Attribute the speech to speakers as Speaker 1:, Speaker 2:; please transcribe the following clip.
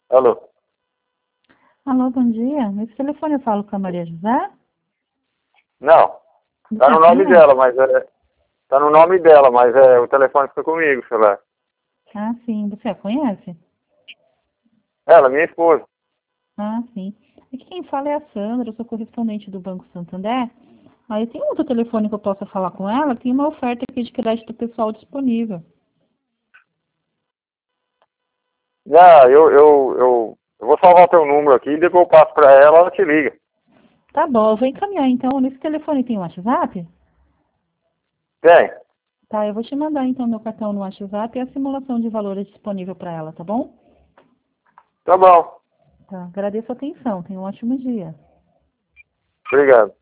Speaker 1: Alô?
Speaker 2: Alô, bom dia. Nesse telefone eu falo com a Maria José?
Speaker 1: Não.
Speaker 2: Você
Speaker 1: Tá no nome
Speaker 2: conhece?
Speaker 1: dela, mas é. Tá no nome dela, mas o telefone fica comigo, celular.
Speaker 2: Ah, sim. Você a conhece?
Speaker 1: Ela, minha esposa.
Speaker 2: Ah, sim. Aqui quem fala é a Sandra, eu sou correspondente do Banco Santander. Aí tem outro telefone que eu possa falar com ela, tem uma oferta aqui de crédito pessoal disponível.
Speaker 1: Ah, eu vou salvar o teu número aqui e depois eu passo pra ela te liga.
Speaker 2: Tá bom, eu vou encaminhar então. Nesse telefone tem o WhatsApp?
Speaker 1: Tem.
Speaker 2: Tá, eu vou te mandar então meu cartão no WhatsApp e a simulação de valores disponível para ela, tá bom?
Speaker 1: Tá bom.
Speaker 2: Tá, agradeço a atenção. Tenha um ótimo dia.
Speaker 1: Obrigado.